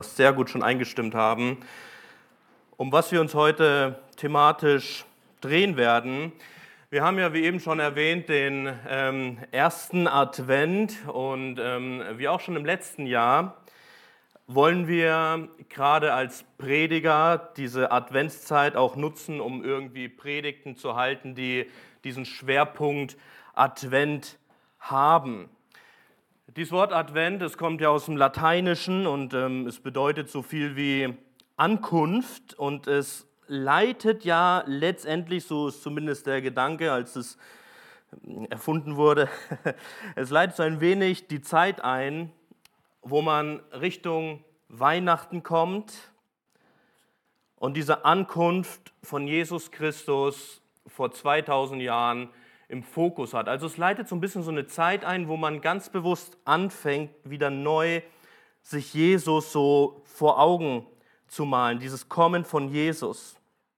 sehr gut schon eingestimmt haben. Um was wir uns heute thematisch drehen werden. Wir haben ja, wie eben schon erwähnt, den ersten Advent und wie auch schon im letzten Jahr wollen wir gerade als Prediger diese Adventszeit auch nutzen, um irgendwie Predigten zu halten, die diesen Schwerpunkt Advent haben. Dieses Wort Advent, es kommt ja aus dem Lateinischen und es bedeutet so viel wie Ankunft und es leitet ja letztendlich, so ist zumindest der Gedanke, als es erfunden wurde, es leitet so ein wenig die Zeit ein, wo man Richtung Weihnachten kommt und diese Ankunft von Jesus Christus vor 2000 Jahren im Fokus hat. Also es leitet so ein bisschen so eine Zeit ein, wo man ganz bewusst anfängt, wieder neu sich Jesus so vor Augen zu malen, dieses Kommen von Jesus.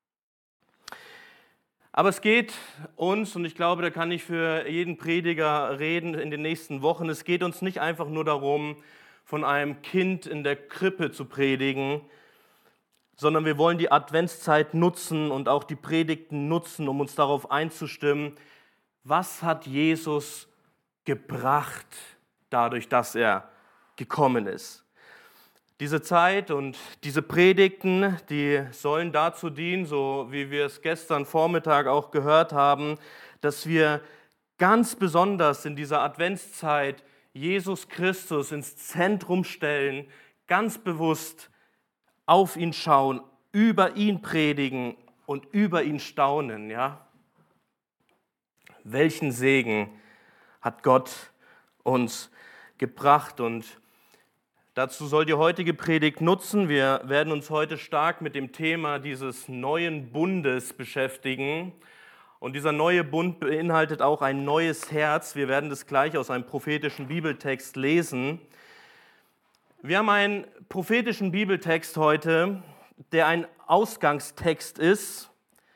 Aber es geht uns, und ich glaube, da kann ich für jeden Prediger reden in den nächsten Wochen, es geht uns nicht einfach nur darum, von einem Kind in der Krippe zu predigen, sondern wir wollen die Adventszeit nutzen und auch die Predigten nutzen, um uns darauf einzustimmen, was hat Jesus gebracht dadurch, dass er gekommen ist. Diese Zeit und diese Predigten, die sollen dazu dienen, so wie wir es gestern Vormittag auch gehört haben, dass wir ganz besonders in dieser Adventszeit Jesus Christus ins Zentrum stellen, ganz bewusst auf ihn schauen, über ihn predigen und über ihn staunen, ja? Welchen Segen hat Gott uns gebracht? Und dazu soll die heutige Predigt nutzen. Wir werden uns heute stark mit dem Thema dieses neuen Bundes beschäftigen. Und dieser neue Bund beinhaltet auch ein neues Herz. Wir werden das gleich aus einem prophetischen Bibeltext lesen. Wir haben einen prophetischen Bibeltext heute, der ein Ausgangstext ist.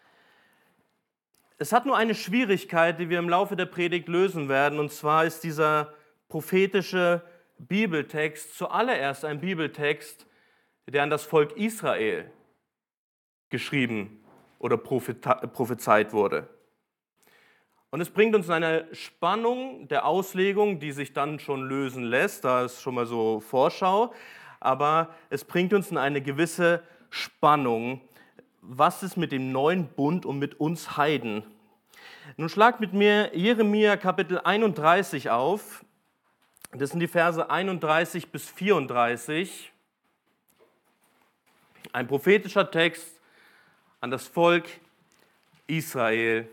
Es hat nur eine Schwierigkeit, die wir im Laufe der Predigt lösen werden, und zwar ist dieser prophetische Bibeltext zuallererst ein Bibeltext, der an das Volk Israel geschrieben oder prophezeit wurde. Und es bringt uns in eine Spannung der Auslegung, die sich dann schon lösen lässt, da ist schon mal so Vorschau, aber es bringt uns in eine gewisse Spannung. Was ist mit dem neuen Bund und mit uns Heiden? Nun schlagt mit mir Jeremia Kapitel 31 auf. Das sind die Verse 31 bis 34. Ein prophetischer Text an das Volk Israel.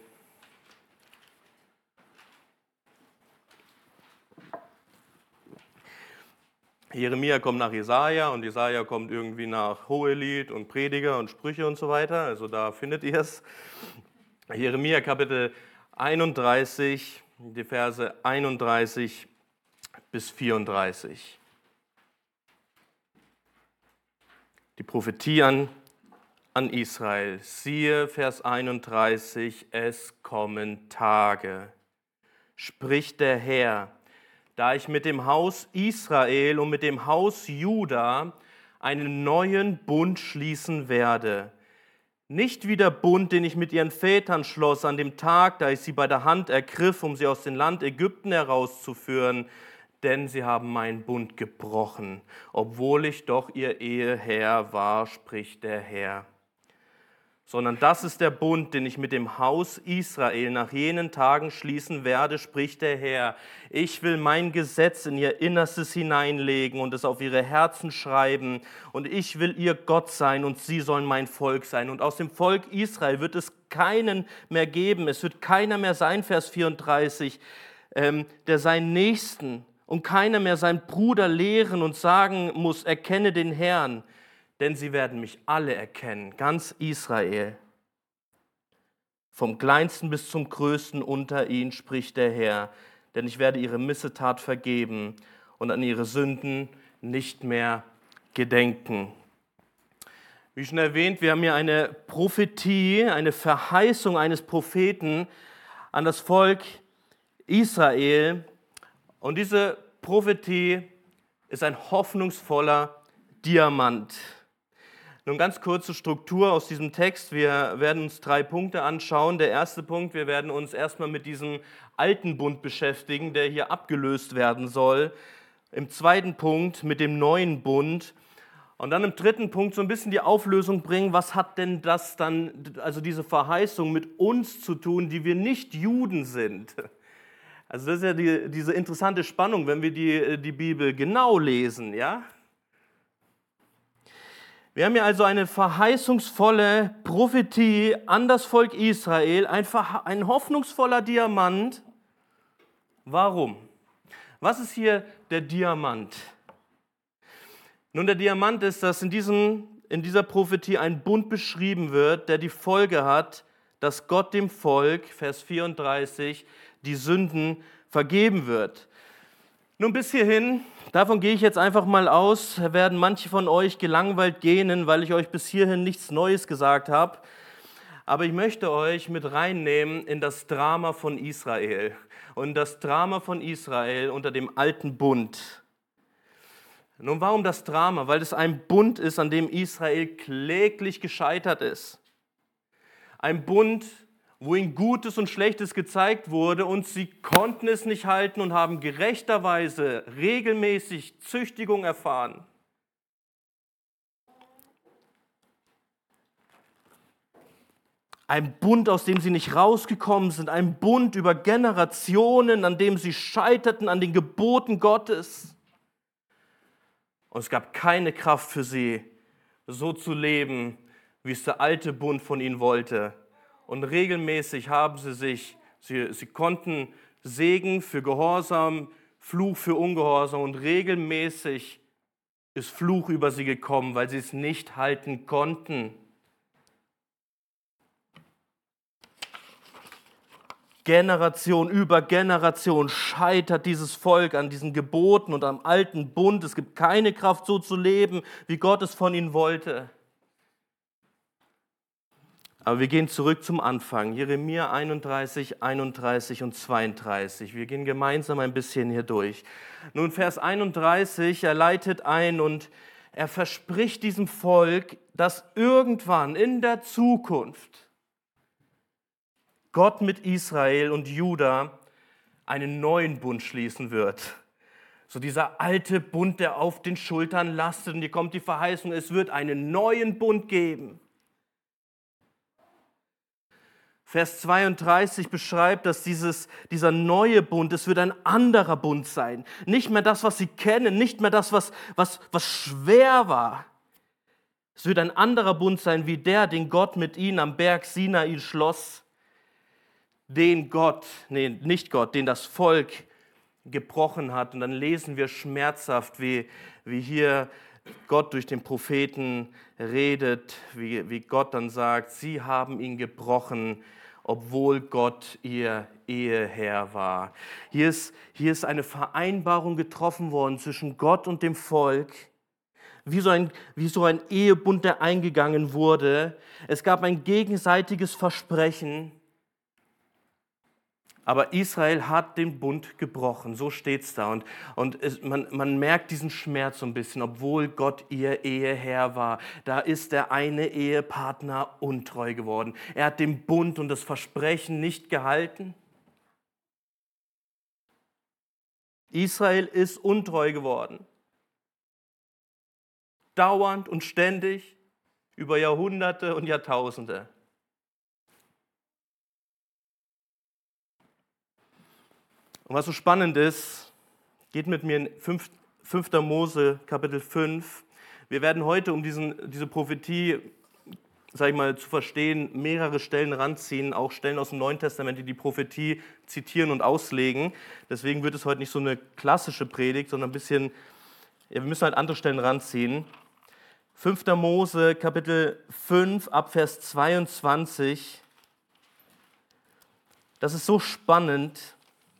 Jeremia kommt nach Jesaja und Jesaja kommt irgendwie nach Hohelied und Prediger und Sprüche und so weiter. Also da findet ihr es. Jeremia Kapitel 31, die Verse 31 bis 34. Die Prophetie an Israel. Siehe, Vers 31, es kommen Tage, spricht der Herr, da ich mit dem Haus Israel und mit dem Haus Juda einen neuen Bund schließen werde. Nicht wie der Bund, den ich mit ihren Vätern schloss an dem Tag, da ich sie bei der Hand ergriff, um sie aus dem Land Ägypten herauszuführen, denn sie haben meinen Bund gebrochen, obwohl ich doch ihr Eheherr war, spricht der Herr. Sondern das ist der Bund, den ich mit dem Haus Israel nach jenen Tagen schließen werde, spricht der Herr. Ich will mein Gesetz in ihr Innerstes hineinlegen und es auf ihre Herzen schreiben. Und ich will ihr Gott sein und sie sollen mein Volk sein. Und aus dem Volk Israel wird es keinen mehr geben. Es wird keiner mehr sein, Vers 34, der seinen Nächsten und keiner mehr seinen Bruder lehren und sagen muss, erkenne den Herrn. Denn sie werden mich alle erkennen, ganz Israel. Vom Kleinsten bis zum Größten unter ihnen spricht der Herr, denn ich werde ihre Missetat vergeben und an ihre Sünden nicht mehr gedenken. Wie schon erwähnt, wir haben hier eine Prophetie, eine Verheißung eines Propheten an das Volk Israel. Und diese Prophetie ist ein hoffnungsvoller Diamant. Nun ganz kurze Struktur aus diesem Text. Wir werden uns 3 Punkte anschauen. Der erste Punkt, wir werden uns erstmal mit diesem alten Bund beschäftigen, der hier abgelöst werden soll. Im zweiten Punkt mit dem neuen Bund. Und dann im dritten Punkt so ein bisschen die Auflösung bringen, was hat denn das dann, also diese Verheißung mit uns zu tun, die wir nicht Juden sind. Also das ist ja diese interessante Spannung, wenn wir die Bibel genau lesen, ja. Wir haben hier also eine verheißungsvolle Prophetie an das Volk Israel, ein hoffnungsvoller Diamant. Warum? Was ist hier der Diamant? Nun, der Diamant ist, dass in dieser Prophetie ein Bund beschrieben wird, der die Folge hat, dass Gott dem Volk, Vers 34, die Sünden vergeben wird. Nun bis hierhin, davon gehe ich jetzt einfach mal aus, werden manche von euch gelangweilt gähnen, weil ich euch bis hierhin nichts Neues gesagt habe. Aber ich möchte euch mit reinnehmen in das Drama von Israel und das Drama von Israel unter dem alten Bund. Nun, warum das Drama? Weil es ein Bund ist, an dem Israel kläglich gescheitert ist. Ein Bund, wo ihnen Gutes und Schlechtes gezeigt wurde und sie konnten es nicht halten und haben gerechterweise regelmäßig Züchtigung erfahren. Ein Bund, aus dem sie nicht rausgekommen sind, ein Bund über Generationen, an dem sie scheiterten an den Geboten Gottes. Und es gab keine Kraft für sie, so zu leben, wie es der alte Bund von ihnen wollte. Und regelmäßig haben sie konnten Segen für Gehorsam, Fluch für Ungehorsam und regelmäßig ist Fluch über sie gekommen, weil sie es nicht halten konnten. Generation über Generation scheitert dieses Volk an diesen Geboten und am alten Bund. Es gibt keine Kraft, so zu leben, wie Gott es von ihnen wollte. Aber wir gehen zurück zum Anfang, Jeremia 31, 31 und 32. Wir gehen gemeinsam ein bisschen hier durch. Nun, Vers 31, er leitet ein und er verspricht diesem Volk, dass irgendwann in der Zukunft Gott mit Israel und Juda einen neuen Bund schließen wird. So dieser alte Bund, der auf den Schultern lastet. Und hier kommt die Verheißung, es wird einen neuen Bund geben. Vers 32 beschreibt, dass dieser neue Bund, es wird ein anderer Bund sein. Nicht mehr das, was sie kennen, nicht mehr das, was schwer war. Es wird ein anderer Bund sein, wie der, den Gott mit ihnen am Berg Sinai schloss. Den das Volk gebrochen hat. Und dann lesen wir schmerzhaft, wie hier Gott durch den Propheten redet, wie Gott dann sagt, sie haben ihn gebrochen, obwohl Gott ihr Eheherr war. Hier ist eine Vereinbarung getroffen worden zwischen Gott und dem Volk, wie so ein Ehebund, der eingegangen wurde. Es gab ein gegenseitiges Versprechen, aber Israel hat den Bund gebrochen, so steht es da. Und man merkt diesen Schmerz so ein bisschen, obwohl Gott ihr Eheherr war. Da ist der eine Ehepartner untreu geworden. Er hat den Bund und das Versprechen nicht gehalten. Israel ist untreu geworden. Dauernd und ständig, über Jahrhunderte und Jahrtausende. Und was so spannend ist, geht mit mir in 5. Mose, Kapitel 5. Wir werden heute, um diese Prophetie, sag ich mal, zu verstehen, mehrere Stellen ranziehen, auch Stellen aus dem Neuen Testament, die Prophetie zitieren und auslegen. Deswegen wird es heute nicht so eine klassische Predigt, sondern ein bisschen, wir müssen halt andere Stellen ranziehen. 5. Mose, Kapitel 5, ab Vers 22. Das ist so spannend.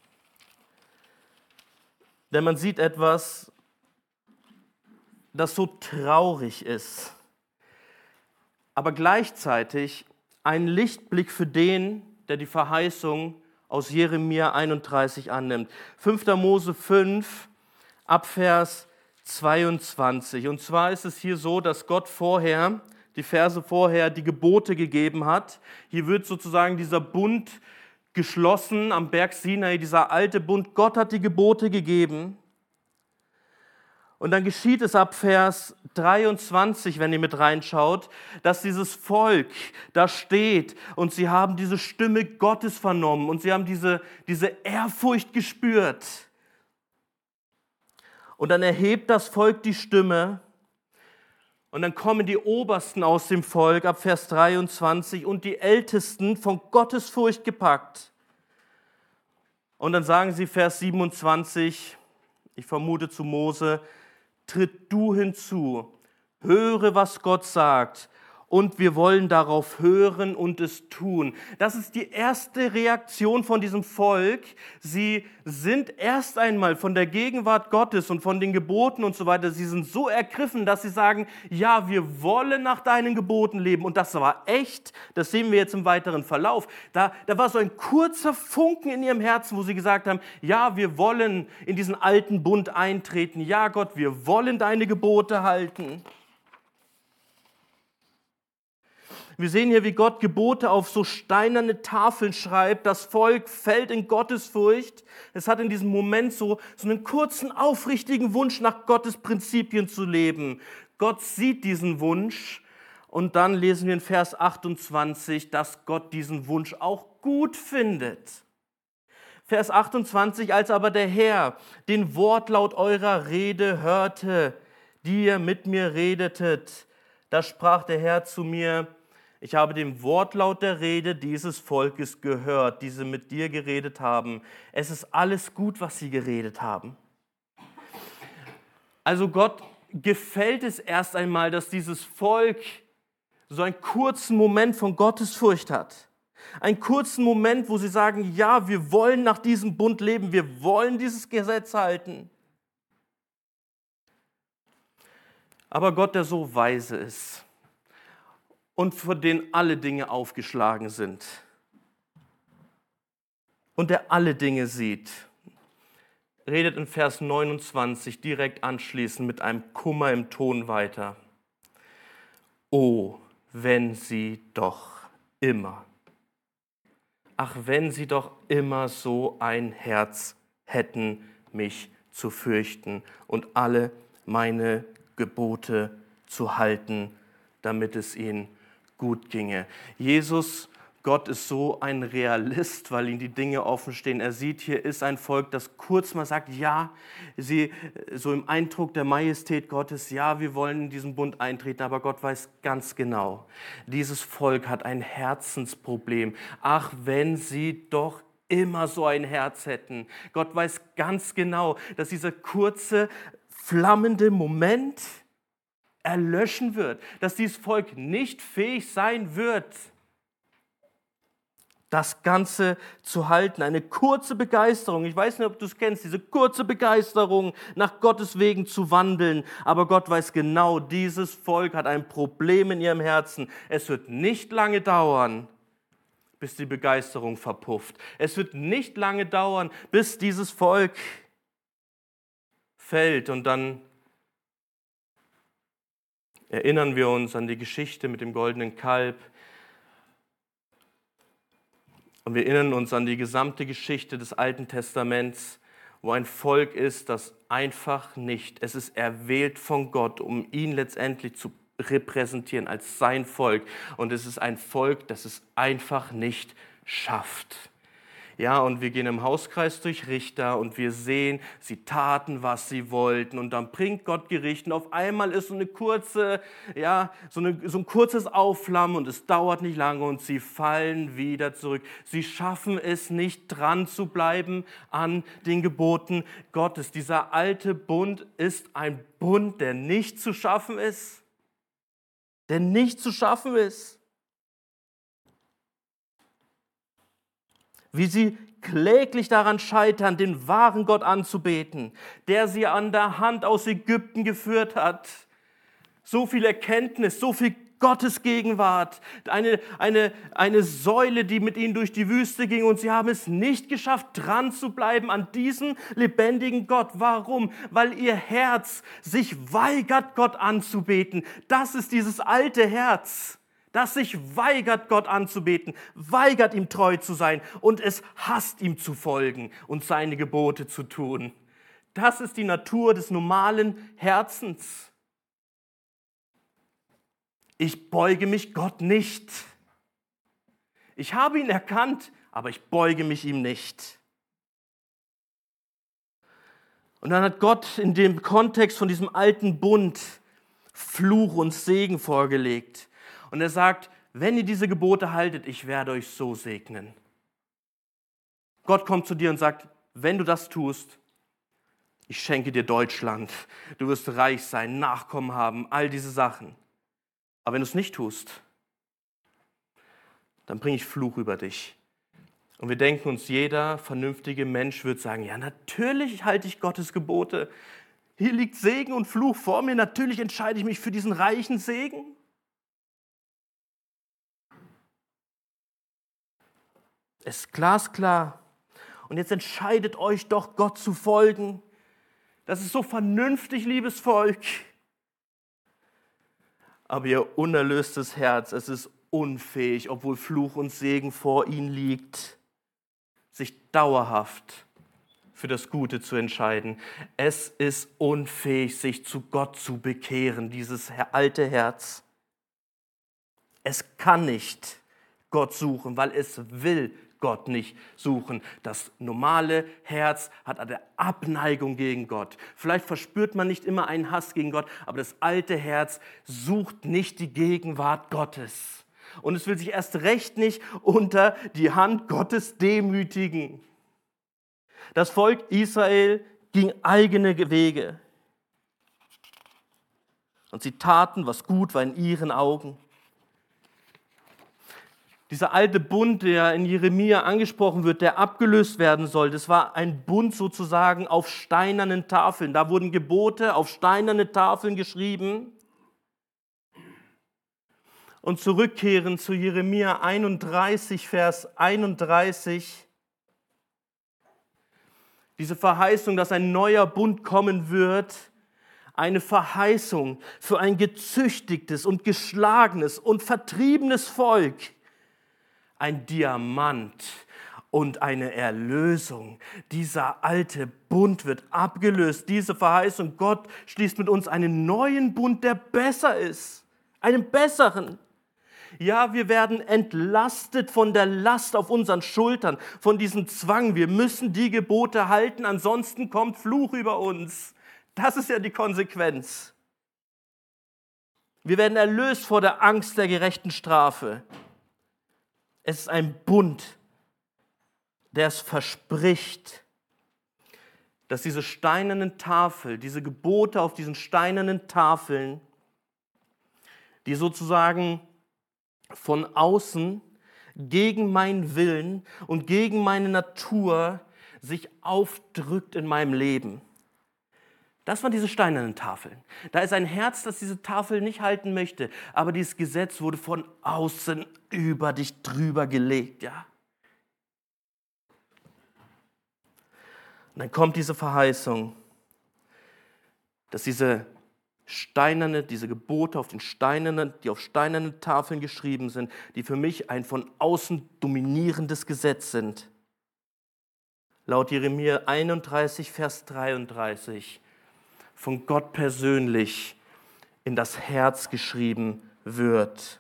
Denn man sieht etwas, das so traurig ist, aber gleichzeitig ein Lichtblick für den, der die Verheißung aus Jeremia 31 annimmt. 5. Mose 5, ab Vers 22. Und zwar ist es hier so, dass Gott vorher, die Verse vorher, die Gebote gegeben hat. Hier wird sozusagen dieser Bund geschlossen am Berg Sinai, dieser alte Bund. Gott hat die Gebote gegeben. Und dann geschieht es ab Vers 23, wenn ihr mit reinschaut, dass dieses Volk da steht und sie haben diese Stimme Gottes vernommen und sie haben diese Ehrfurcht gespürt. Und dann erhebt das Volk die Stimme und dann kommen die Obersten aus dem Volk ab Vers 23 und die Ältesten von Gottesfurcht gepackt. Und dann sagen sie Vers 27, ich vermute zu Mose, tritt du hinzu, höre, was Gott sagt, und wir wollen darauf hören und es tun. Das ist die erste Reaktion von diesem Volk. Sie sind erst einmal von der Gegenwart Gottes und von den Geboten und so weiter, sie sind so ergriffen, dass sie sagen, ja, wir wollen nach deinen Geboten leben. Und das war echt, das sehen wir jetzt im weiteren Verlauf. Da war so ein kurzer Funken in ihrem Herzen, wo sie gesagt haben, ja, wir wollen in diesen alten Bund eintreten. Ja, Gott, wir wollen deine Gebote halten. Wir sehen hier, wie Gott Gebote auf so steinerne Tafeln schreibt. Das Volk fällt in Gottesfurcht. Es hat in diesem Moment so einen kurzen, aufrichtigen Wunsch, nach Gottes Prinzipien zu leben. Gott sieht diesen Wunsch und dann lesen wir in Vers 28, dass Gott diesen Wunsch auch gut findet. Vers 28, als aber der Herr den Wortlaut eurer Rede hörte, die ihr mit mir redetet, da sprach der Herr zu mir, ich habe den Wortlaut der Rede dieses Volkes gehört, die sie mit dir geredet haben. Es ist alles gut, was sie geredet haben. Also Gott gefällt es erst einmal, dass dieses Volk so einen kurzen Moment von Gottesfurcht hat. Einen kurzen Moment, wo sie sagen, ja, wir wollen nach diesem Bund leben, wir wollen dieses Gesetz halten. Aber Gott, der so weise ist, und vor denen alle Dinge aufgeschlagen sind und der alle Dinge sieht, redet in Vers 29 direkt anschließend mit einem Kummer im Ton weiter. Oh, wenn sie doch immer, ach, wenn sie doch immer so ein Herz hätten, mich zu fürchten und alle meine Gebote zu halten, damit es ihnen gut ginge. Jesus, Gott ist so ein Realist, weil ihm die Dinge offen stehen. Er sieht, hier ist ein Volk, das kurz mal sagt, ja, sie so im Eindruck der Majestät Gottes, ja, wir wollen in diesen Bund eintreten, aber Gott weiß ganz genau, dieses Volk hat ein Herzensproblem. Ach, wenn sie doch immer so ein Herz hätten. Gott weiß ganz genau, dass dieser kurze, flammende Moment erlöschen wird, dass dieses Volk nicht fähig sein wird, das Ganze zu halten. Eine kurze Begeisterung, ich weiß nicht, ob du es kennst, diese kurze Begeisterung, nach Gottes Wegen zu wandeln, aber Gott weiß genau, dieses Volk hat ein Problem in ihrem Herzen. Es wird nicht lange dauern, bis die Begeisterung verpufft. Es wird nicht lange dauern, bis dieses Volk fällt und dann erinnern wir uns an die Geschichte mit dem goldenen Kalb. Und wir erinnern uns an die gesamte Geschichte des Alten Testaments, wo ein Volk ist, das einfach nicht, es ist erwählt von Gott, um ihn letztendlich zu repräsentieren als sein Volk. Und es ist ein Volk, das es einfach nicht schafft. Ja, und wir gehen im Hauskreis durch Richter und wir sehen, sie taten, was sie wollten und dann bringt Gott Gericht und auf einmal ist so eine kurze, so ein kurzes Aufflammen und es dauert nicht lange und sie fallen wieder zurück. Sie schaffen es nicht, dran zu bleiben an den Geboten Gottes. Dieser alte Bund ist ein Bund, der nicht zu schaffen ist. Der nicht zu schaffen ist. Wie sie kläglich daran scheitern, den wahren Gott anzubeten, der sie an der Hand aus Ägypten geführt hat. So viel Erkenntnis, so viel Gottes Gegenwart, eine Säule, die mit ihnen durch die Wüste ging und sie haben es nicht geschafft, dran zu bleiben an diesem lebendigen Gott. Warum? Weil ihr Herz sich weigert, Gott anzubeten. Das ist dieses alte Herz, das sich weigert, Gott anzubeten, weigert, ihm treu zu sein und es hasst, ihm zu folgen und seine Gebote zu tun. Das ist die Natur des normalen Herzens. Ich beuge mich Gott nicht. Ich habe ihn erkannt, aber ich beuge mich ihm nicht. Und dann hat Gott in dem Kontext von diesem alten Bund Fluch und Segen vorgelegt. Und er sagt, wenn ihr diese Gebote haltet, ich werde euch so segnen. Gott kommt zu dir und sagt, wenn du das tust, ich schenke dir Deutschland, du wirst reich sein, Nachkommen haben, all diese Sachen. Aber wenn du es nicht tust, dann bringe ich Fluch über dich. Und wir denken uns, jeder vernünftige Mensch wird sagen, ja, natürlich halte ich Gottes Gebote. Hier liegt Segen und Fluch vor mir, natürlich entscheide ich mich für diesen reichen Segen. Es ist glasklar. Und jetzt entscheidet euch doch, Gott zu folgen. Das ist so vernünftig, liebes Volk. Aber ihr unerlöstes Herz, es ist unfähig, obwohl Fluch und Segen vor ihnen liegt, sich dauerhaft für das Gute zu entscheiden. Es ist unfähig, sich zu Gott zu bekehren, dieses alte Herz. Es kann nicht Gott suchen, weil es will Gott nicht suchen. Das normale Herz hat eine Abneigung gegen Gott. Vielleicht verspürt man nicht immer einen Hass gegen Gott, aber das alte Herz sucht nicht die Gegenwart Gottes. Und es will sich erst recht nicht unter die Hand Gottes demütigen. Das Volk Israel ging eigene Wege. Und sie taten, was gut war in ihren Augen. Dieser alte Bund, der in Jeremia angesprochen wird, der abgelöst werden soll, das war ein Bund sozusagen auf steinernen Tafeln. Da wurden Gebote auf steinerne Tafeln geschrieben. Und zurückkehren zu Jeremia 31, Vers 31. Diese Verheißung, dass ein neuer Bund kommen wird, eine Verheißung für ein gezüchtigtes und geschlagenes und vertriebenes Volk. Ein Diamant und eine Erlösung. Dieser alte Bund wird abgelöst. Diese Verheißung, Gott schließt mit uns einen neuen Bund, der besser ist. Einen besseren. Ja, wir werden entlastet von der Last auf unseren Schultern, von diesem Zwang. Wir müssen die Gebote halten, ansonsten kommt Fluch über uns. Das ist ja die Konsequenz. Wir werden erlöst vor der Angst der gerechten Strafe. Es ist ein Bund, der es verspricht, dass diese steinernen Tafeln, diese Gebote auf diesen steinernen Tafeln, die sozusagen von außen gegen meinen Willen und gegen meine Natur sich aufdrückt in meinem Leben. Das waren diese steinernen Tafeln. Da ist ein Herz, das diese Tafel nicht halten möchte, aber dieses Gesetz wurde von außen über dich drüber gelegt, ja. Und dann kommt diese Verheißung, dass diese Gebote die auf steinernen Tafeln geschrieben sind, die für mich ein von außen dominierendes Gesetz sind. Laut Jeremia 31, Vers 33, von Gott persönlich in das Herz geschrieben wird.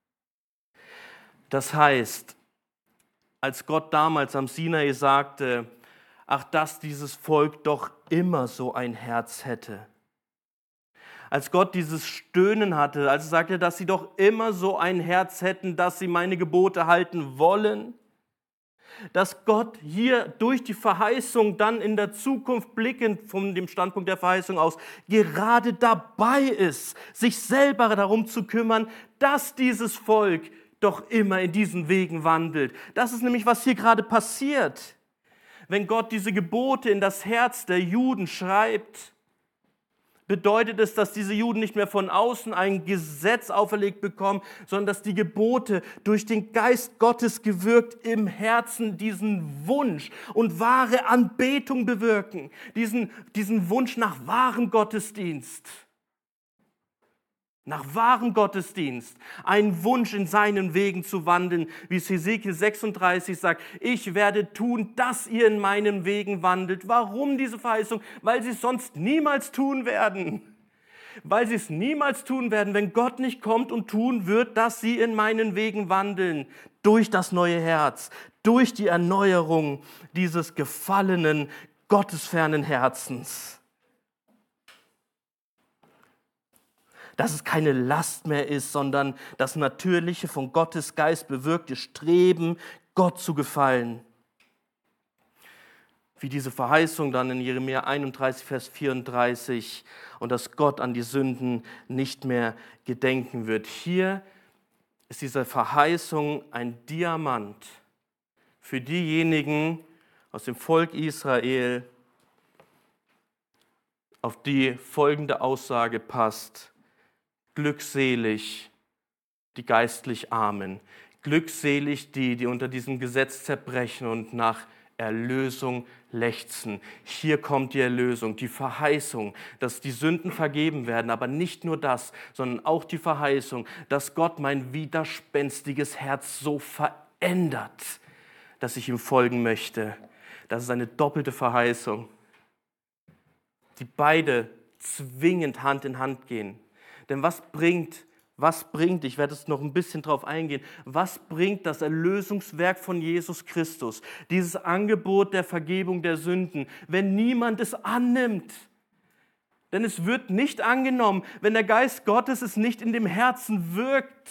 Das heißt, als Gott damals am Sinai sagte, ach, dass dieses Volk doch immer so ein Herz hätte. Als Gott dieses Stöhnen hatte, als er sagte, dass sie doch immer so ein Herz hätten, dass sie meine Gebote halten wollen, dass Gott hier durch die Verheißung dann in der Zukunft blickend von dem Standpunkt der Verheißung aus gerade dabei ist, sich selber darum zu kümmern, dass dieses Volk doch immer in diesen Wegen wandelt. Das ist nämlich, was hier gerade passiert. Wenn Gott diese Gebote in das Herz der Juden schreibt, bedeutet es, dass diese Juden nicht mehr von außen ein Gesetz auferlegt bekommen, sondern dass die Gebote durch den Geist Gottes gewirkt im Herzen diesen Wunsch und wahre Anbetung bewirken, diesen Wunsch nach wahrem Gottesdienst. Nach wahrem Gottesdienst, einen Wunsch in seinen Wegen zu wandeln, wie es Hesekiel 36 sagt, ich werde tun, dass ihr in meinen Wegen wandelt. Warum diese Verheißung? Weil sie es sonst niemals tun werden. Weil sie es niemals tun werden, wenn Gott nicht kommt und tun wird, dass sie in meinen Wegen wandeln. Durch das neue Herz, durch die Erneuerung dieses gefallenen, gottesfernen Herzens. Dass es keine Last mehr ist, sondern das natürliche, von Gottes Geist bewirkte Streben, Gott zu gefallen. Wie diese Verheißung dann in Jeremia 31, Vers 34, und dass Gott an die Sünden nicht mehr gedenken wird. Hier ist diese Verheißung ein Diamant für diejenigen aus dem Volk Israel, auf die folgende Aussage passt. Glückselig die geistlich Armen, glückselig die unter diesem Gesetz zerbrechen und nach Erlösung lechzen. Hier kommt die Erlösung, die Verheißung, dass die Sünden vergeben werden, aber nicht nur das, sondern auch die Verheißung, dass Gott mein widerspenstiges Herz so verändert, dass ich ihm folgen möchte. Das ist eine doppelte Verheißung, die beide zwingend Hand in Hand gehen. Denn was bringt, ich werde es noch ein bisschen drauf eingehen, was bringt das Erlösungswerk von Jesus Christus, dieses Angebot der Vergebung der Sünden, wenn niemand es annimmt? Denn es wird nicht angenommen, wenn der Geist Gottes es nicht in dem Herzen wirkt.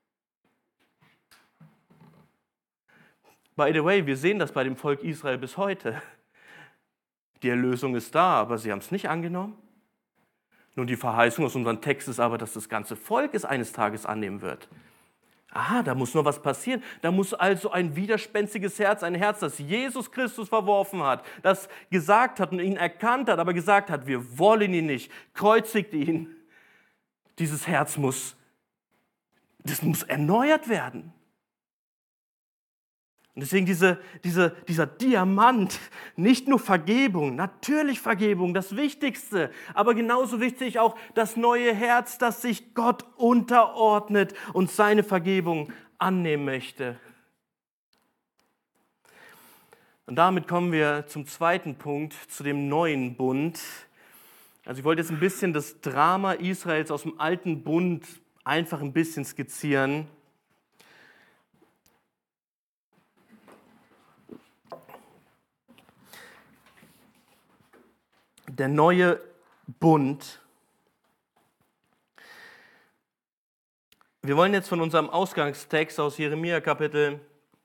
By the way, wir sehen das bei dem Volk Israel bis heute. Die Erlösung ist da, aber sie haben es nicht angenommen. Nun, die Verheißung aus unserem Text ist aber, dass das ganze Volk es eines Tages annehmen wird. Aha, da muss noch was passieren. Da muss also ein widerspenstiges Herz, ein Herz, das Jesus Christus verworfen hat, das gesagt hat und ihn erkannt hat, aber gesagt hat, wir wollen ihn nicht, kreuzigt ihn. Dieses Herz muss erneuert werden. Und deswegen dieser Diamant, nicht nur Vergebung, natürlich Vergebung, das Wichtigste, aber genauso wichtig auch das neue Herz, das sich Gott unterordnet und seine Vergebung annehmen möchte. Und damit kommen wir zum zweiten Punkt, zu dem neuen Bund. Also ich wollte jetzt ein bisschen das Drama Israels aus dem alten Bund einfach ein bisschen skizzieren. Der neue Bund. Wir wollen jetzt von unserem Ausgangstext aus Jeremia Kapitel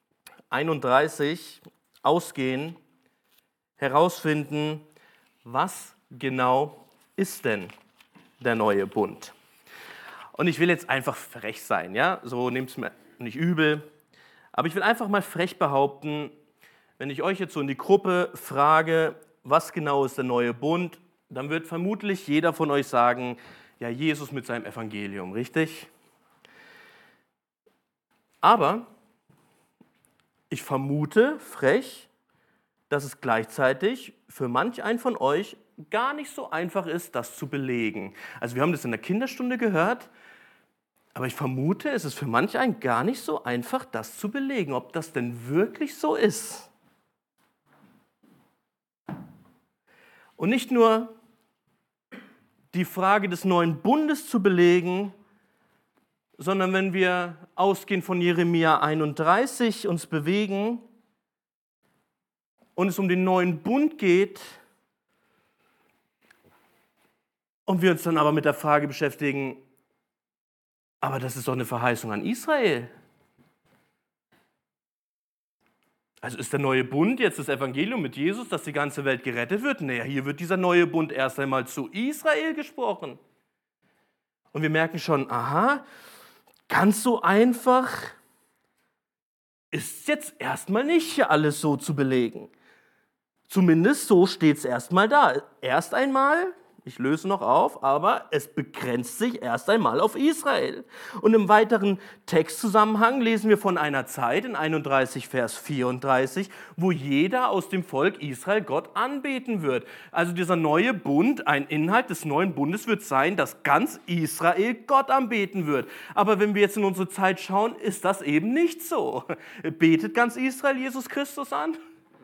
31 ausgehen, herausfinden, was genau ist denn der neue Bund? Und ich will jetzt einfach frech sein, ja? So nehmt es mir nicht übel, aber ich will einfach mal frech behaupten, wenn ich euch jetzt so in die Gruppe frage, was genau ist der neue Bund, dann wird vermutlich jeder von euch sagen, ja, Jesus mit seinem Evangelium, richtig? Aber ich vermute frech, dass es gleichzeitig für manch einen von euch gar nicht so einfach ist, das zu belegen. Also wir haben das in der Kinderstunde gehört, aber ich vermute, es ist für manch einen gar nicht so einfach, das zu belegen, ob das denn wirklich so ist. Und nicht nur die Frage des neuen Bundes zu belegen, sondern wenn wir ausgehend von Jeremia 31 uns bewegen und es um den neuen Bund geht und wir uns dann aber mit der Frage beschäftigen, aber das ist doch eine Verheißung an Israel. Also ist der neue Bund jetzt das Evangelium mit Jesus, dass die ganze Welt gerettet wird? Naja, hier wird dieser neue Bund erst einmal zu Israel gesprochen. Und wir merken schon, aha, ganz so einfach ist jetzt erstmal nicht hier alles so zu belegen. Zumindest so steht es erstmal da. Erst einmal ich löse noch auf, aber es begrenzt sich erst einmal auf Israel. Und im weiteren Textzusammenhang lesen wir von einer Zeit in 31, Vers 34, wo jeder aus dem Volk Israel Gott anbeten wird. Also dieser neue Bund, ein Inhalt des neuen Bundes wird sein, dass ganz Israel Gott anbeten wird. Aber wenn wir jetzt in unsere Zeit schauen, ist das eben nicht so. Betet ganz Israel Jesus Christus an?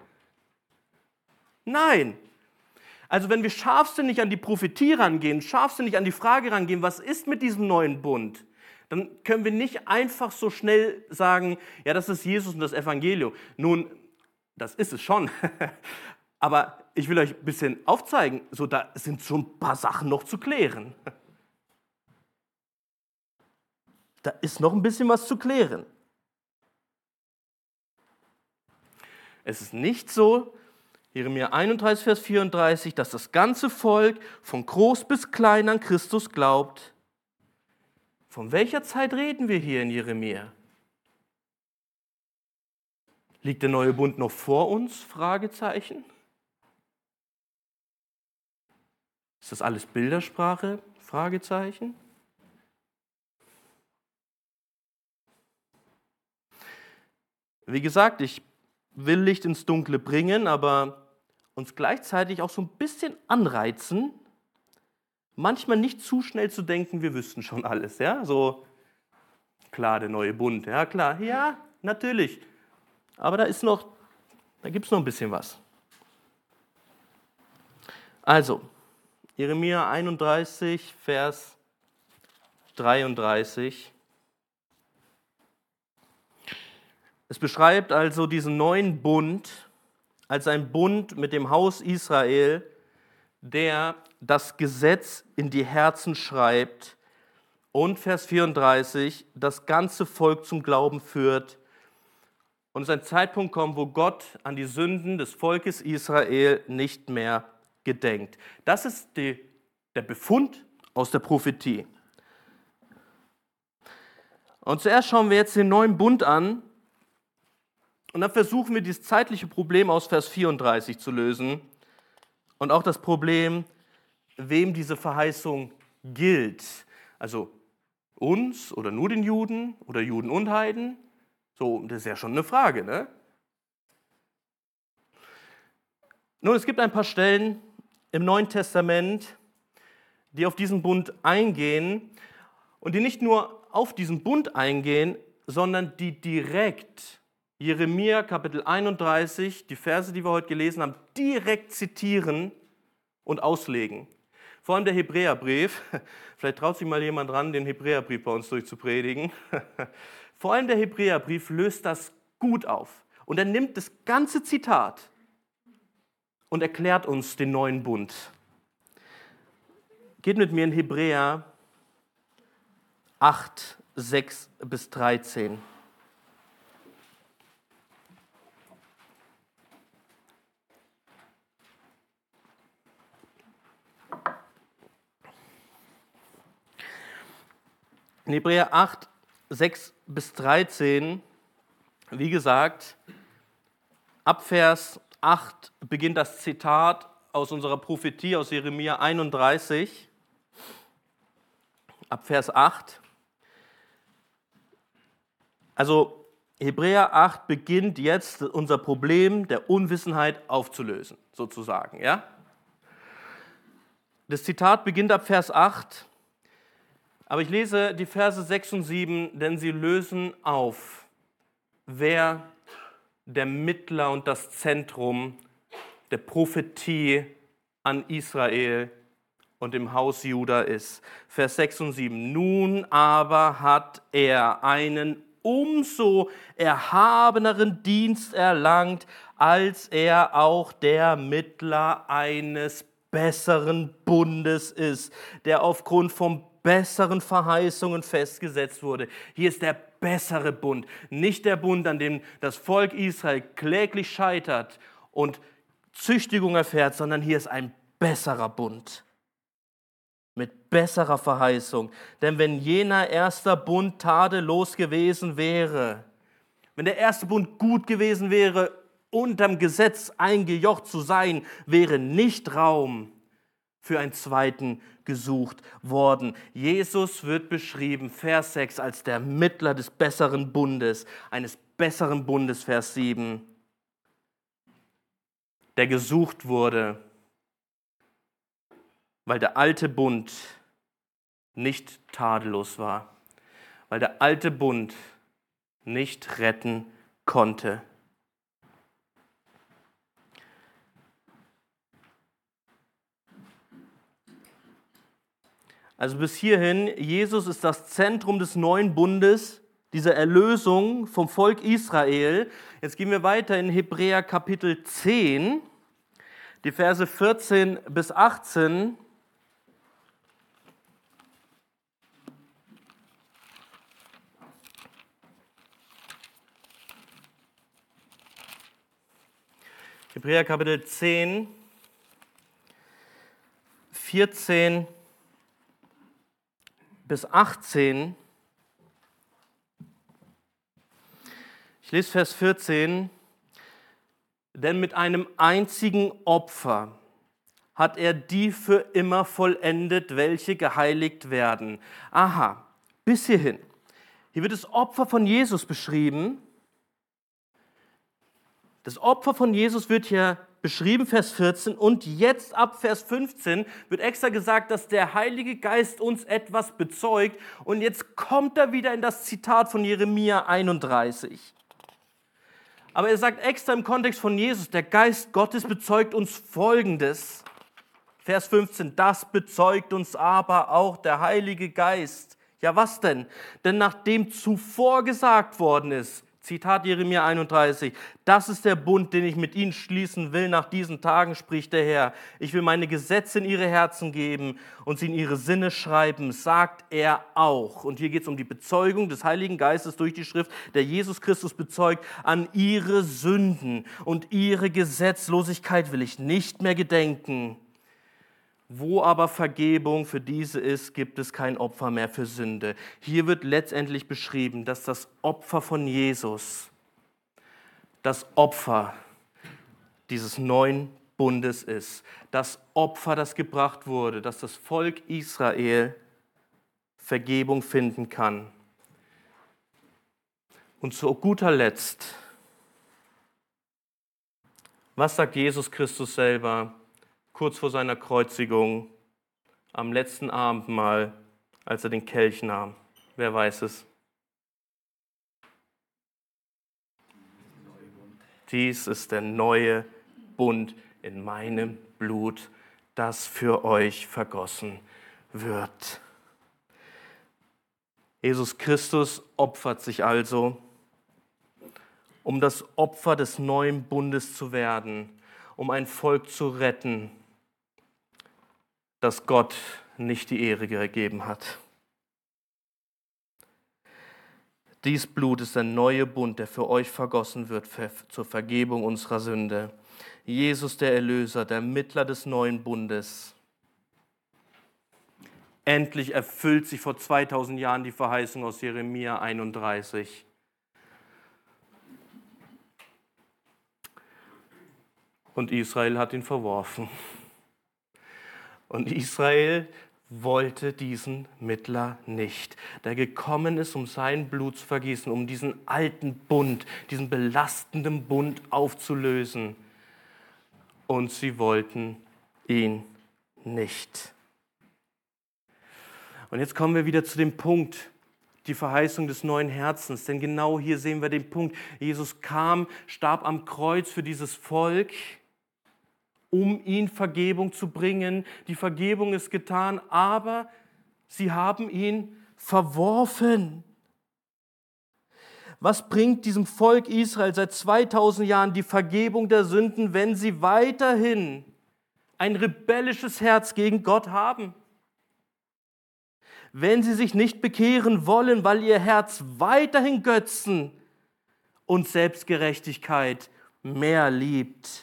Nein. Also wenn wir scharfsinnig an die Prophetie rangehen, scharfsinnig an die Frage rangehen, was ist mit diesem neuen Bund, dann können wir nicht einfach so schnell sagen, ja, das ist Jesus und das Evangelium. Nun, das ist es schon. Aber ich will euch ein bisschen aufzeigen, so, da sind schon ein paar Sachen noch zu klären. Da ist noch ein bisschen was zu klären. Es ist nicht so, Jeremia 31, Vers 34, dass das ganze Volk von groß bis klein an Christus glaubt. Von welcher Zeit reden wir hier in Jeremia? Liegt der neue Bund noch vor uns? Fragezeichen. Ist das alles Bildersprache? Fragezeichen. Wie gesagt, ich will Licht ins Dunkle bringen, aber uns gleichzeitig auch so ein bisschen anreizen, manchmal nicht zu schnell zu denken, wir wüssten schon alles. Ja? So, klar, der neue Bund, ja klar, ja, natürlich. Aber da gibt es noch ein bisschen was. Also, Jeremia 31, Vers 33. Es beschreibt also diesen neuen Bund als ein Bund mit dem Haus Israel, der das Gesetz in die Herzen schreibt und Vers 34, das ganze Volk zum Glauben führt und es ein Zeitpunkt kommt, wo Gott an die Sünden des Volkes Israel nicht mehr gedenkt. Das ist der Befund aus der Prophetie. Und zuerst schauen wir jetzt den neuen Bund an. Und dann versuchen wir, dieses zeitliche Problem aus Vers 34 zu lösen und auch das Problem, wem diese Verheißung gilt. Also uns oder nur den Juden oder Juden und Heiden? So, das ist ja schon eine Frage, ne? Nun, es gibt ein paar Stellen im Neuen Testament, die auf diesen Bund eingehen und die nicht nur auf diesen Bund eingehen, sondern die direkt Jeremia Kapitel 31, die Verse, die wir heute gelesen haben, direkt zitieren und auslegen. Vor allem der Hebräerbrief, vielleicht traut sich mal jemand dran, den Hebräerbrief bei uns durchzupredigen. Vor allem der Hebräerbrief löst das gut auf. Und er nimmt das ganze Zitat und erklärt uns den neuen Bund. Geht mit mir in Hebräer 8, 6 bis 13. In Hebräer 8, 6 bis 13, wie gesagt, ab Vers 8 beginnt das Zitat aus unserer Prophetie aus Jeremia 31, ab Vers 8. Also Hebräer 8 beginnt jetzt unser Problem der Unwissenheit aufzulösen, sozusagen. Ja? Das Zitat beginnt ab Vers 8. Aber ich lese die Verse 6 und 7, denn sie lösen auf, wer der Mittler und das Zentrum der Prophetie an Israel und im Haus Juda ist. Vers 6 und 7. Nun aber hat er einen umso erhabeneren Dienst erlangt, als er auch der Mittler eines besseren Bundes ist, der aufgrund von besseren Verheißungen festgesetzt wurde. Hier ist der bessere Bund, nicht der Bund, an dem das Volk Israel kläglich scheitert und Züchtigung erfährt, sondern hier ist ein besserer Bund mit besserer Verheißung. Denn wenn jener erster Bund tadellos gewesen wäre, wenn der erste Bund gut gewesen wäre, unterm Gesetz eingejocht zu sein, wäre nicht Raum für einen zweiten gesucht worden. Jesus wird beschrieben, Vers 6, als der Mittler des besseren Bundes, eines besseren Bundes, Vers 7, der gesucht wurde, weil der alte Bund nicht tadellos war, weil der alte Bund nicht retten konnte. Also bis hierhin, Jesus ist das Zentrum des neuen Bundes, dieser Erlösung vom Volk Israel. Jetzt gehen wir weiter in Hebräer Kapitel 10, die Verse 14 bis 18. Hebräer Kapitel 10, 14 bis 18. Ich lese Vers 14. Denn mit einem einzigen Opfer hat er die für immer vollendet, welche geheiligt werden. Aha, bis hierhin. Hier wird das Opfer von Jesus beschrieben. Das Opfer von Jesus wird hier beschrieben, Vers 14, und jetzt ab Vers 15 wird extra gesagt, dass der Heilige Geist uns etwas bezeugt, und jetzt kommt er wieder in das Zitat von Jeremia 31. Aber er sagt extra im Kontext von Jesus, der Geist Gottes bezeugt uns Folgendes, Vers 15, das bezeugt uns aber auch der Heilige Geist. Ja, was denn? Denn nachdem zuvor gesagt worden ist, Zitat Jeremia 31, das ist der Bund, den ich mit ihnen schließen will nach diesen Tagen, spricht der Herr. Ich will meine Gesetze in ihre Herzen geben und sie in ihre Sinne schreiben, sagt er auch. Und hier geht es um die Bezeugung des Heiligen Geistes durch die Schrift, der Jesus Christus bezeugt, an ihre Sünden und ihre Gesetzlosigkeit will ich nicht mehr gedenken. Wo aber Vergebung für diese ist, gibt es kein Opfer mehr für Sünde. Hier wird letztendlich beschrieben, dass das Opfer von Jesus das Opfer dieses neuen Bundes ist. Das Opfer, das gebracht wurde, dass das Volk Israel Vergebung finden kann. Und zu guter Letzt, was sagt Jesus Christus selber kurz vor seiner Kreuzigung, am letzten Abendmahl, als er den Kelch nahm? Wer weiß es? Dies ist der neue Bund in meinem Blut, das für euch vergossen wird. Jesus Christus opfert sich also, um das Opfer des neuen Bundes zu werden, um ein Volk zu retten, das Gott nicht die Ehre gegeben hat. Dies Blut ist der neue Bund, der für euch vergossen wird zur Vergebung unserer Sünde. Jesus, der Erlöser, der Mittler des neuen Bundes. Endlich erfüllt sich vor 2000 Jahren die Verheißung aus Jeremia 31. Und Israel hat ihn verworfen. Und Israel wollte diesen Mittler nicht, der gekommen ist, um sein Blut zu vergießen, um diesen alten Bund, diesen belastenden Bund aufzulösen. Und sie wollten ihn nicht. Und jetzt kommen wir wieder zu dem Punkt, die Verheißung des neuen Herzens. Denn genau hier sehen wir den Punkt. Jesus kam, starb am Kreuz für dieses Volk, um ihnen Vergebung zu bringen. Die Vergebung ist getan, aber sie haben ihn verworfen. Was bringt diesem Volk Israel seit 2000 Jahren die Vergebung der Sünden, wenn sie weiterhin ein rebellisches Herz gegen Gott haben? Wenn sie sich nicht bekehren wollen, weil ihr Herz weiterhin Götzen und Selbstgerechtigkeit mehr liebt.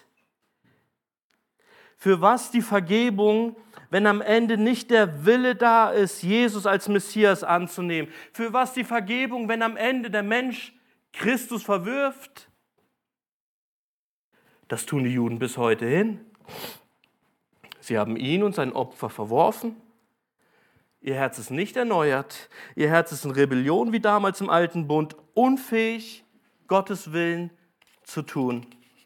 Für was die Vergebung, wenn am Ende nicht der Wille da ist, Jesus als Messias anzunehmen? Für was die Vergebung, wenn am Ende der Mensch Christus verwirft? Das tun die Juden bis heute hin. Sie haben ihn und sein Opfer verworfen. Ihr Herz ist nicht erneuert. Ihr Herz ist in Rebellion wie damals im alten Bund, unfähig, Gottes Willen zu tun.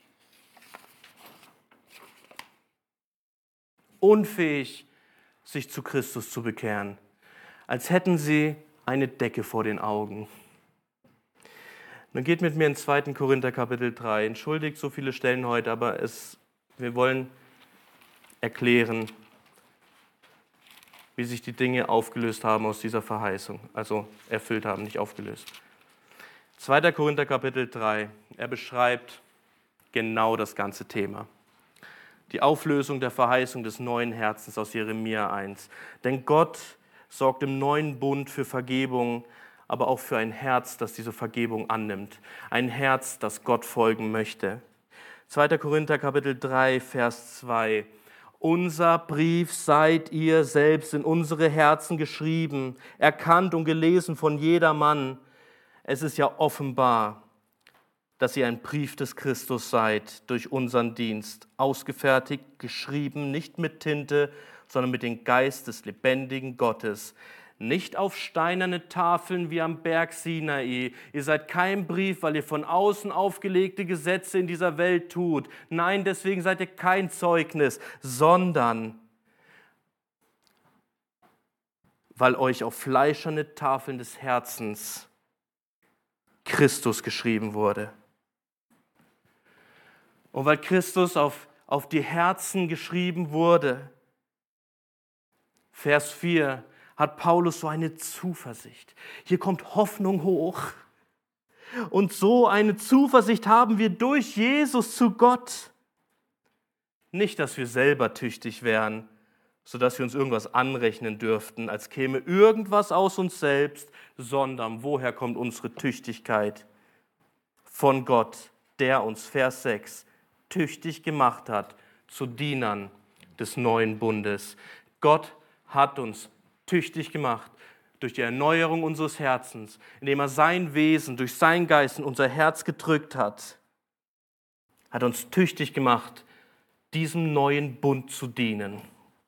Unfähig, sich zu Christus zu bekehren. Als hätten sie eine Decke vor den Augen. Nun geht mit mir in 2. Korinther Kapitel 3. Entschuldigt so viele Stellen heute, aber wir wollen erklären, wie sich die Dinge aufgelöst haben aus dieser Verheißung. Also erfüllt haben, nicht aufgelöst. 2. Korinther Kapitel 3. Er beschreibt genau das ganze Thema. Die Auflösung der Verheißung des neuen Herzens aus Jeremia 1. Denn Gott sorgt im neuen Bund für Vergebung, aber auch für ein Herz, das diese Vergebung annimmt. Ein Herz, das Gott folgen möchte. 2. Korinther Kapitel 3, Vers 2. Unser Brief seid ihr selbst in unsere Herzen geschrieben, erkannt und gelesen von jedermann. Es ist ja offenbar, dass ihr ein Brief des Christus seid, durch unseren Dienst, ausgefertigt, geschrieben, nicht mit Tinte, sondern mit dem Geist des lebendigen Gottes. Nicht auf steinerne Tafeln wie am Berg Sinai. Ihr seid kein Brief, weil ihr von außen aufgelegte Gesetze in dieser Welt tut. Nein, deswegen seid ihr kein Zeugnis, sondern weil euch auf fleischerne Tafeln des Herzens Christus geschrieben wurde. Und weil Christus auf die Herzen geschrieben wurde, Vers 4, hat Paulus so eine Zuversicht. Hier kommt Hoffnung hoch. Und so eine Zuversicht haben wir durch Jesus zu Gott. Nicht, dass wir selber tüchtig wären, sodass wir uns irgendwas anrechnen dürften, als käme irgendwas aus uns selbst, sondern woher kommt unsere Tüchtigkeit? Von Gott, der uns, Vers 6, tüchtig gemacht hat zu Dienern des neuen Bundes. Gott hat uns tüchtig gemacht durch die Erneuerung unseres Herzens, indem er sein Wesen durch seinen Geist in unser Herz gedrückt hat, hat uns tüchtig gemacht, diesem neuen Bund zu dienen.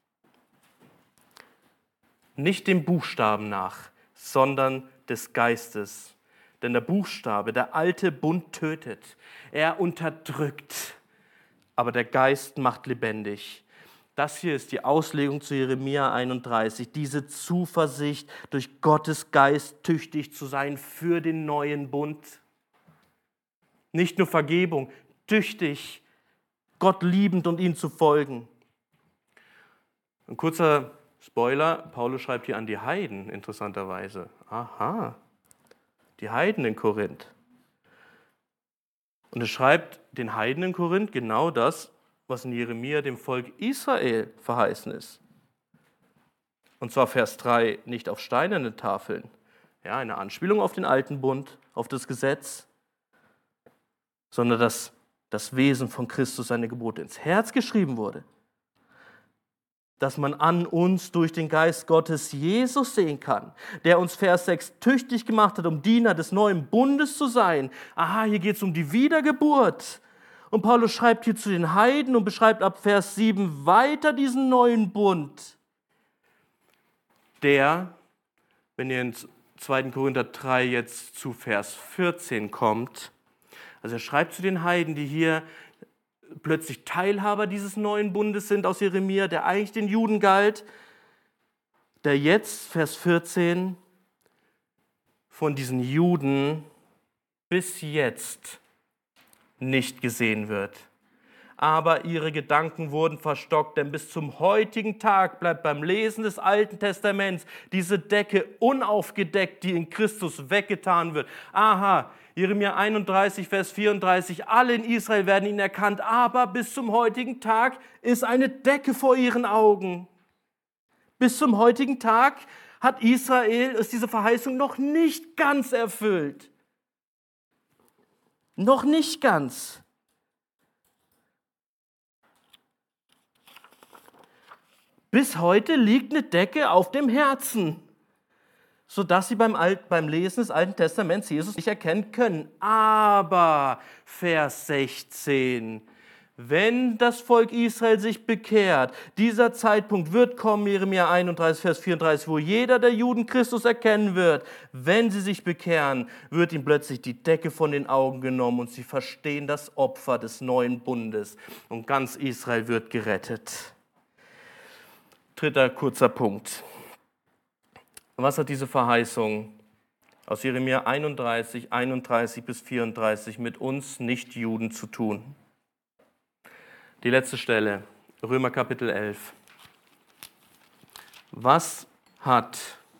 Nicht dem Buchstaben nach, sondern des Geistes. Denn der Buchstabe, der alte Bund tötet, er unterdrückt, aber der Geist macht lebendig. Das hier ist die Auslegung zu Jeremia 31, diese Zuversicht, durch Gottes Geist tüchtig zu sein für den neuen Bund. Nicht nur Vergebung, tüchtig, Gott liebend und ihm zu folgen. Ein kurzer Spoiler, Paulus schreibt hier an die Heiden, interessanterweise. Aha, die Heiden in Korinth. Und er schreibt den Heiden in Korinth genau das, was in Jeremia dem Volk Israel verheißen ist. Und zwar Vers 3, nicht auf steinerne Tafeln. Ja, eine Anspielung auf den alten Bund, auf das Gesetz, sondern dass das Wesen von Christus, seine Gebote, ins Herz geschrieben wurde. Dass man an uns durch den Geist Gottes Jesus sehen kann, der uns, Vers 6, tüchtig gemacht hat, um Diener des neuen Bundes zu sein. Aha, hier geht es um die Wiedergeburt. Und Paulus schreibt hier zu den Heiden und beschreibt ab Vers 7 weiter diesen neuen Bund, der, wenn ihr in 2. Korinther 3 jetzt zu Vers 14 kommt, also er schreibt zu den Heiden, die hier plötzlich Teilhaber dieses neuen Bundes sind aus Jeremia, der eigentlich den Juden galt, der jetzt, Vers 14, von diesen Juden bis jetzt nicht gesehen wird. Aber ihre Gedanken wurden verstockt, denn bis zum heutigen Tag bleibt beim Lesen des Alten Testaments diese Decke unaufgedeckt, die in Christus weggetan wird. Aha, Jeremia 31, Vers 34, alle in Israel werden ihn erkannt, aber bis zum heutigen Tag ist eine Decke vor ihren Augen. Bis zum heutigen Tag hat Israel diese Verheißung noch nicht ganz erfüllt. Noch nicht ganz. Bis heute liegt eine Decke auf dem Herzen, sodass sie beim Lesen des Alten Testaments Jesus nicht erkennen können. Aber, Vers 16, Wenn das Volk Israel sich bekehrt, dieser Zeitpunkt wird kommen, Jeremia 31, Vers 34, wo jeder der Juden Christus erkennen wird. Wenn sie sich bekehren, wird ihnen plötzlich die Decke von den Augen genommen und sie verstehen das Opfer des neuen Bundes. Und ganz Israel wird gerettet. Dritter kurzer Punkt. Was hat diese Verheißung aus Jeremia 31, 31 bis 34 mit uns Nichtjuden zu tun? Die letzte Stelle, Römer Kapitel 11. Was hat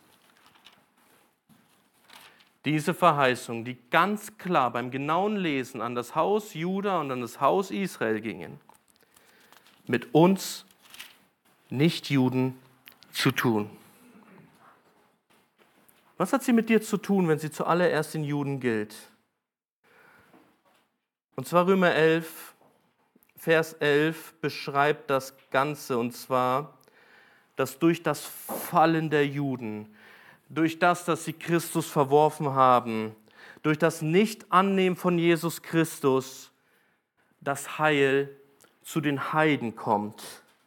diese Verheißung, die ganz klar beim genauen Lesen an das Haus Juda und an das Haus Israel gingen, mit uns Nichtjuden zu tun? Was hat sie mit dir zu tun, wenn sie zuallererst den Juden gilt? Und zwar Römer 11, Vers 11 beschreibt das Ganze, und zwar, dass durch das Fallen der Juden, durch das, dass sie Christus verworfen haben, durch das Nicht-Annehmen von Jesus Christus, das Heil zu den Heiden kommt.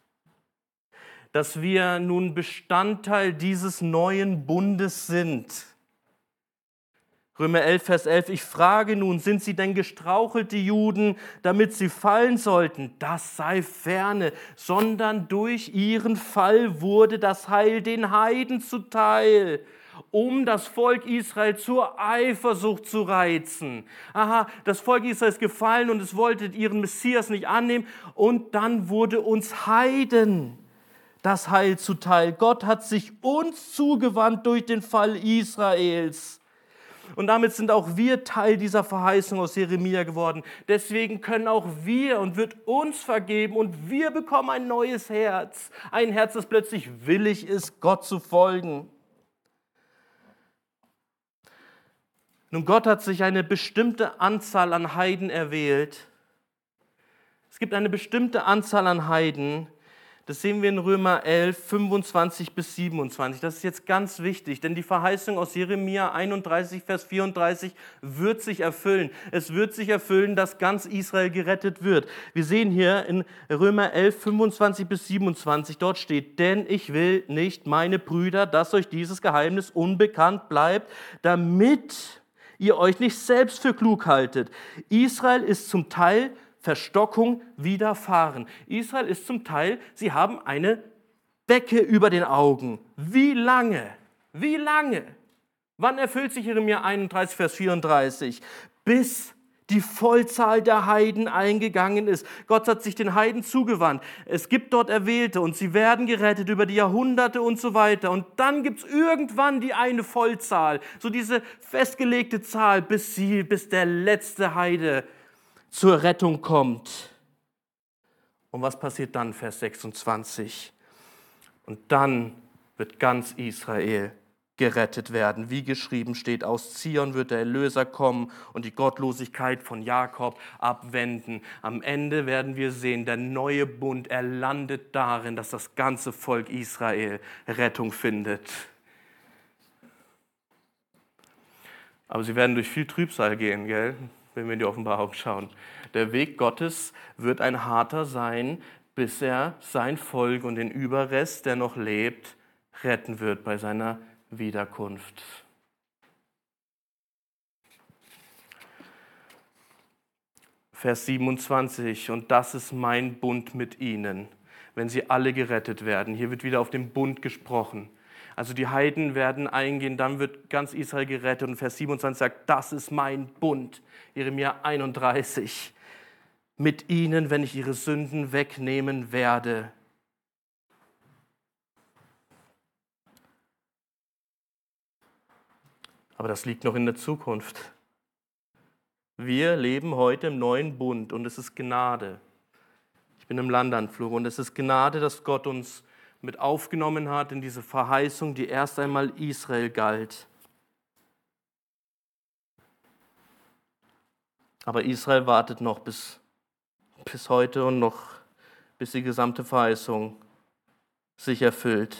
Dass wir nun Bestandteil dieses neuen Bundes sind. Römer 11, Vers 11, ich frage nun, sind sie denn gestrauchelt, die Juden, damit sie fallen sollten? Das sei ferne, sondern durch ihren Fall wurde das Heil den Heiden zuteil, um das Volk Israel zur Eifersucht zu reizen. Aha, das Volk Israel ist gefallen und es wollte ihren Messias nicht annehmen und dann wurde uns Heiden das Heil zuteil. Gott hat sich uns zugewandt durch den Fall Israels. Und damit sind auch wir Teil dieser Verheißung aus Jeremia geworden. Deswegen können auch wir und wird uns vergeben und wir bekommen ein neues Herz. Ein Herz, das plötzlich willig ist, Gott zu folgen. Nun, Gott hat sich eine bestimmte Anzahl an Heiden erwählt. Es gibt eine bestimmte Anzahl an Heiden. Das sehen wir in Römer 11, 25 bis 27. Das ist jetzt ganz wichtig, denn die Verheißung aus Jeremia 31, Vers 34 wird sich erfüllen. Es wird sich erfüllen, dass ganz Israel gerettet wird. Wir sehen hier in Römer 11, 25 bis 27, dort steht, denn ich will nicht, meine Brüder, dass euch dieses Geheimnis unbekannt bleibt, damit ihr euch nicht selbst für klug haltet. Israel ist zum Teil Verstockung widerfahren. Israel ist zum Teil, sie haben eine Decke über den Augen. Wie lange? Wie lange? Wann erfüllt sich Jeremia 31, Vers 34? Bis die Vollzahl der Heiden eingegangen ist. Gott hat sich den Heiden zugewandt. Es gibt dort Erwählte und sie werden gerettet über die Jahrhunderte und so weiter. Und dann gibt es irgendwann die eine Vollzahl, so diese festgelegte Zahl, bis der letzte Heide zur Rettung kommt. Und was passiert dann, Vers 26? Und dann wird ganz Israel gerettet werden. Wie geschrieben steht, aus Zion wird der Erlöser kommen und die Gottlosigkeit von Jakob abwenden. Am Ende werden wir sehen, der neue Bund, er landet darin, dass das ganze Volk Israel Rettung findet. Aber sie werden durch viel Trübsal gehen, gell? Wenn wir in die Offenbarung schauen. Der Weg Gottes wird ein harter sein, bis er sein Volk und den Überrest, der noch lebt, retten wird bei seiner Wiederkunft. Vers 27, und das ist mein Bund mit ihnen, wenn sie alle gerettet werden. Hier wird wieder auf den Bund gesprochen. Also die Heiden werden eingehen, dann wird ganz Israel gerettet. Und Vers 27 sagt, das ist mein Bund. Jeremia 31. Mit ihnen, wenn ich ihre Sünden wegnehmen werde. Aber das liegt noch in der Zukunft. Wir leben heute im neuen Bund und es ist Gnade. Ich bin im Landanflug und es ist Gnade, dass Gott uns mit aufgenommen hat in diese Verheißung, die erst einmal Israel galt. Aber Israel wartet noch bis heute und noch bis die gesamte Verheißung sich erfüllt.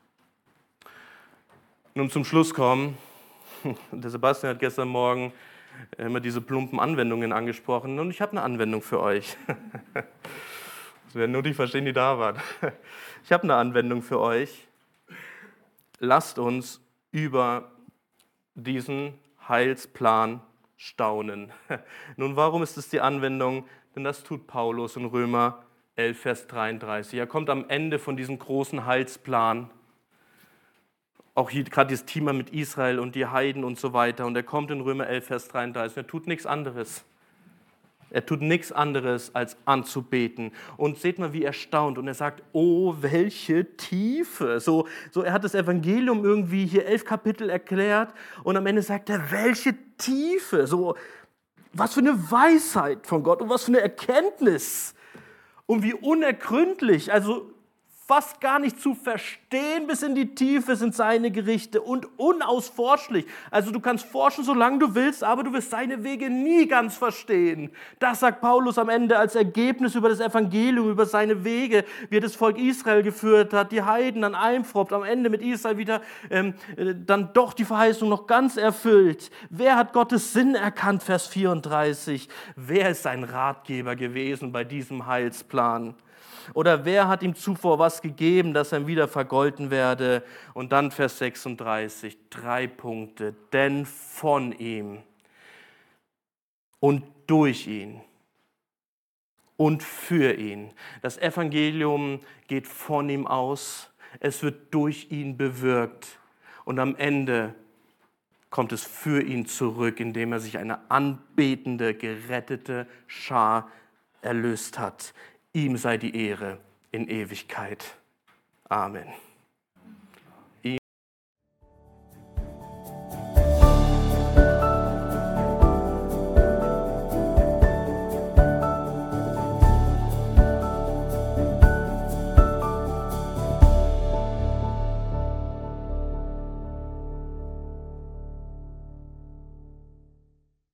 Nun zum Schluss kommen. Der Sebastian hat gestern Morgen immer diese plumpen Anwendungen angesprochen und ich habe eine Anwendung für euch. Das werden nur die verstehen, die da waren. Ich habe eine Anwendung für euch. Lasst uns über diesen Heilsplan staunen. Nun, warum ist es die Anwendung? Denn das tut Paulus in Römer 11, Vers 33. Er kommt am Ende von diesem großen Heilsplan, auch hier gerade dieses Thema mit Israel und die Heiden und so weiter. Und er kommt in Römer 11, Vers 33. Er tut nichts anderes. Er tut nichts anderes, als anzubeten. Und seht mal, wie er staunt. Und er sagt, oh, welche Tiefe. So, er hat das Evangelium irgendwie hier 11 Kapitel erklärt. Und am Ende sagt er, welche Tiefe. So, was für eine Weisheit von Gott und was für eine Erkenntnis. Und wie unergründlich, also fast gar nicht zu verstehen bis in die Tiefe sind seine Gerichte und unausforschlich. Also du kannst forschen, solange du willst, aber du wirst seine Wege nie ganz verstehen. Das sagt Paulus am Ende als Ergebnis über das Evangelium, über seine Wege, wie er das Volk Israel geführt hat, die Heiden an einem Front, am Ende mit Israel wieder dann doch die Verheißung noch ganz erfüllt. Wer hat Gottes Sinn erkannt, Vers 34? Wer ist sein Ratgeber gewesen bei diesem Heilsplan? Oder wer hat ihm zuvor was gegeben, dass er ihm wieder vergolten werde? Und dann Vers 36, 3 Punkte. Denn von ihm und durch ihn und für ihn. Das Evangelium geht von ihm aus, es wird durch ihn bewirkt und am Ende kommt es für ihn zurück, indem er sich eine anbetende, gerettete Schar erlöst hat. Ihm sei die Ehre in Ewigkeit. Amen.